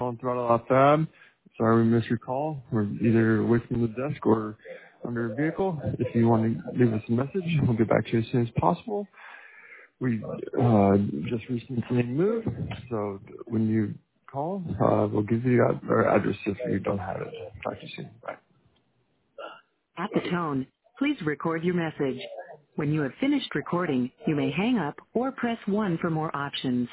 calling Throttle Out Fab. Sorry we missed your call. We're either away from the desk or under a vehicle. If you want to leave us a message, we'll get back to you as soon as possible. We just recently moved, so when you call, we'll give you our address if you don't have it. Talk to you soon. Bye. At the tone, please record your message. When you have finished recording, you may hang up or press 1 for more options.